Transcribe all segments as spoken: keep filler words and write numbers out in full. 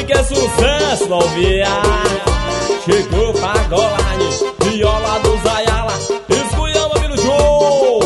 que é sucesso, novinha. Chegou pagode, viola do Zayala, esculhamba pelo show.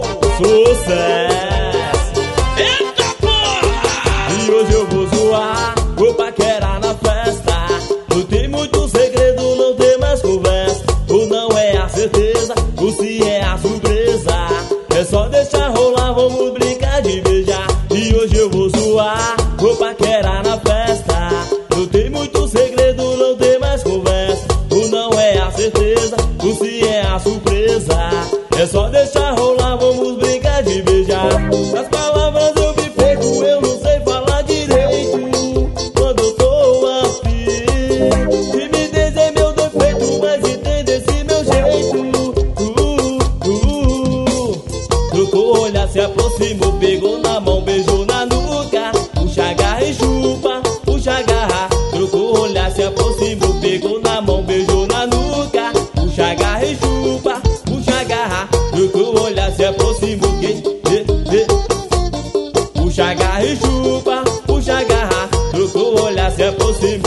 Sucesso. Eita porra! E hoje eu vou zoar, vou paquerar na festa. Não tem muito segredo, não tem mais conversa. O não é a certeza, o sim é a surpresa. É só deixar rolar, vamos brincar de beijar. E hoje eu vou zoar, vou paquerar na festa. Não tem muito segredo, não tem mais conversa. O não é a certeza, o sim é a surpresa. É só deixar rolar, vamos brincar de beijar. As palavras eu me perco, eu não sei falar direito quando eu tô afim. Timidez é meu defeito, mas entende esse meu jeito. uh, uh. Trocou o olhar, se aproximou, pegou na mão, beijou na nuca. Puxa, agarra e chupa, puxa, agarra. Trocou o olhar, se aproximou, pegou na mão, beijou na nuca. Puxa, agarra e chupa, puxa, agarra. Trocou o olhar, se aproximou, que, eh, eh. Puxa, agarra e chupa, puxa, agarra. Trocou o olhar, se aproximou.